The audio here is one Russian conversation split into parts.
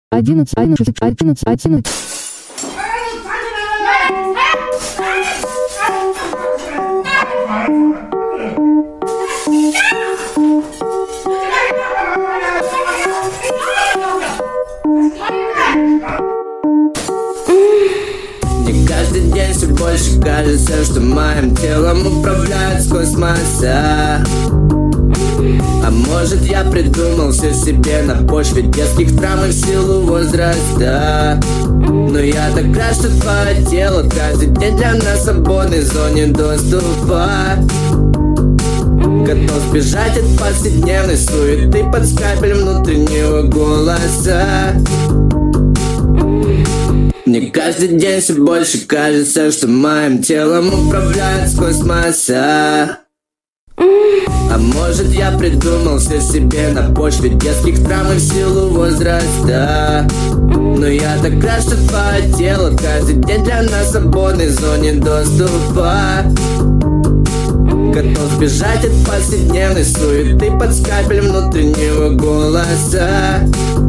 11. Мне каждый день все больше кажется, что моим телом управляет с космоса. А может, я придумал все себе на почве детских травм и в силу возраста. Но я так рад, что твое тело каждый день для нас в свободной зоне доступа. Готов сбежать от повседневной суеты под скальпель внутреннего голоса. Мне каждый день все больше кажется, что моим телом управляет с космоса. А может, я придумал все себе на почве детских травм и в силу возраста. Но я так рад, что твое тело каждый день для нас в свободной зоне доступа. Готов сбежать от повседневной суеты под скальпель внутреннего голоса.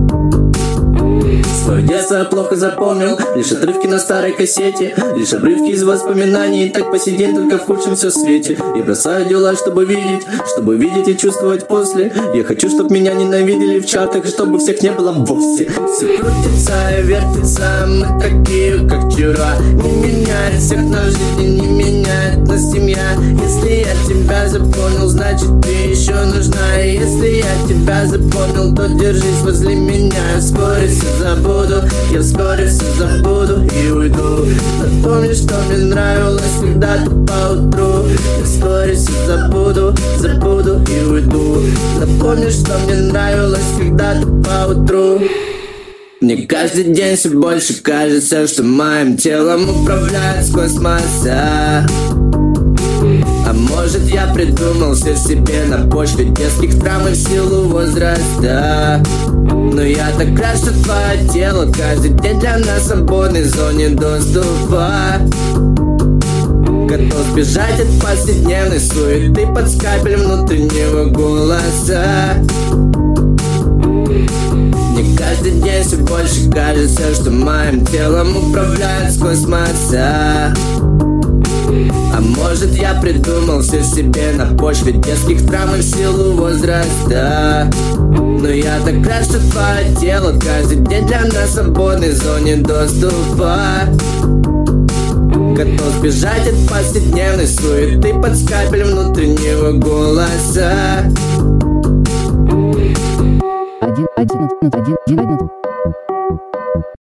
Свое детство я плохо запомнил, лишь отрывки на старой кассете, лишь обрывки из воспоминаний, и так посидеть только в худшем все свете. И бросаю дела, чтобы видеть и чувствовать после. Я хочу, чтоб меня ненавидели в чатах, и чтобы всех не было вовсе. Все крутится и вертится, мы такие, как вчера. Не меняет всех на жизни, не меняет нас семья. Если я тебя запомнил, значит ты еще нужна. И если я тебя запомнил, то держись возле меня. Я вскоре все забуду, я вскоре все забуду и уйду. Напомни, что мне нравилось когда-то поутру. Я вскоре все забуду и уйду. Напомни, что мне нравилось когда-то поутру. Мне каждый день все больше кажется, что моим телом управляет с космоса. А может, я придумал все себе на почве детских травм и в силу возраста. Но я так рад, что твое тело каждый день для нас в свободной зоне доступа. Готов сбежать от повседневной суеты под скальпель внутреннего голоса. Мне каждый день все больше кажется, что моим телом управляет с космоса. А может, я придумал все себе на почве детских травм и в силу возраста. Но я так рад, что твое тело каждый день для нас в свободной зоне доступа. Готов сбежать от повседневной суеты под скальпель внутреннего голоса. 11.